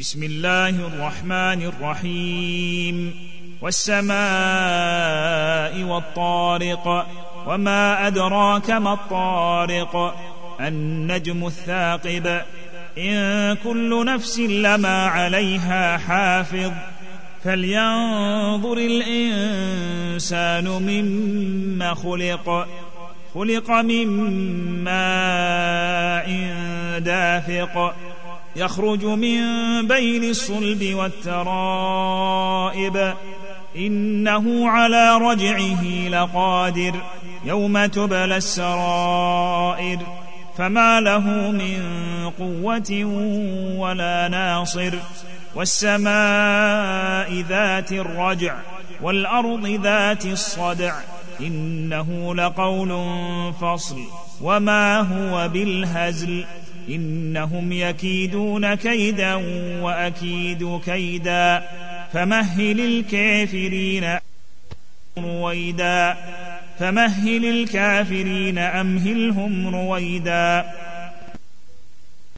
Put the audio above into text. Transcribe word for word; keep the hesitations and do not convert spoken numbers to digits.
بسم الله الرحمن الرحيم والسماء والطارق وما أدراك ما الطارق النجم الثاقب إن كل نفس لما عليها حافظ فلينظر الإنسان مما خلق خلق من ماء دافق يخرج من بين الصلب والترائب إنه على رجعه لقادر يوم تبلى السرائر فما له من قوة ولا ناصر والسماء ذات الرجع والأرض ذات الصدع إنه لقول فصل وما هو بالهزل إنهم يكيدون كيدا وأكيد كيدا فمهل الكافرين رويدا فمهل الكافرين أمهلهم رويدا